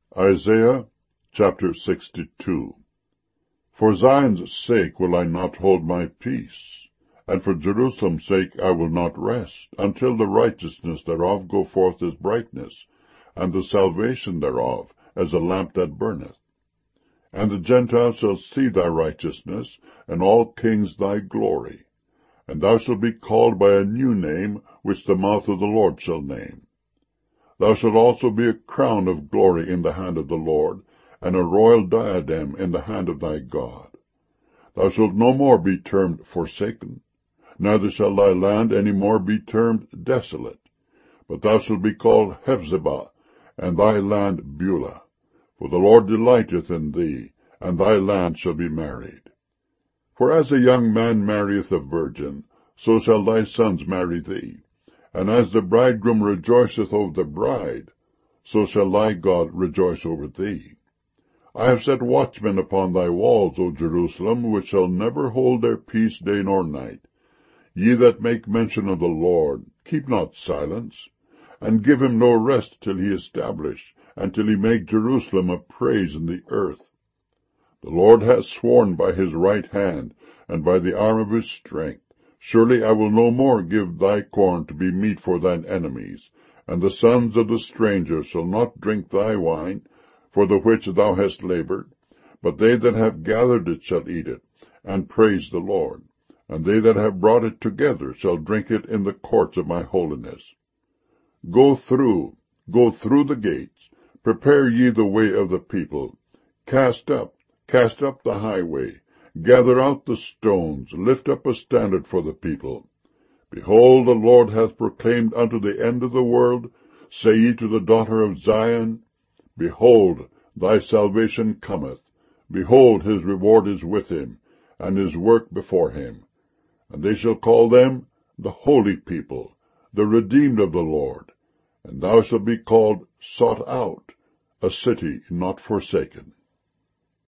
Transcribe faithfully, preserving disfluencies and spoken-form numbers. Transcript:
Isaiah chapter sixty-two. For Zion's sake will I not hold my peace, and for Jerusalem's sake I will not rest, until the righteousness thereof go forth as brightness, and the salvation thereof as a lamp that burneth. And the Gentiles shall see thy righteousness, and all kings thy glory. And thou shalt be called by a new name, which the mouth of the Lord shall name. Thou shalt also be a crown of glory in the hand of the Lord, and a royal diadem in the hand of thy God. Thou shalt no more be termed forsaken, neither shall thy land any more be termed desolate, but thou shalt be called Hephzibah, and thy land Beulah. For the Lord delighteth in thee, and thy land shall be married. For as a young man marrieth a virgin, so shall thy sons marry thee. And as the bridegroom rejoiceth over the bride, so shall thy God rejoice over thee. I have set watchmen upon thy walls, O Jerusalem, which shall never hold their peace day nor night. Ye that make mention of the Lord, keep not silence, and give him no rest till he establish, and till he make Jerusalem a praise in the earth. The Lord hath sworn by his right hand, and by the arm of his strength, surely I will no more give thy corn to be meat for thine enemies, and the sons of the stranger shall not drink thy wine, for the which thou hast labored, but they that have gathered it shall eat it, and praise the Lord, and they that have brought it together shall drink it in the courts of my holiness. Go through, go through the gates, prepare ye the way of the people, cast up, cast up the highway, gather out the stones, lift up a standard for the people. Behold, the Lord hath proclaimed unto the end of the world, say ye to the daughter of Zion, Behold, thy salvation cometh. Behold, his reward is with him, and his work before him. And they shall call them the holy people, the redeemed of the Lord. And thou shalt be called sought out, a city not forsaken.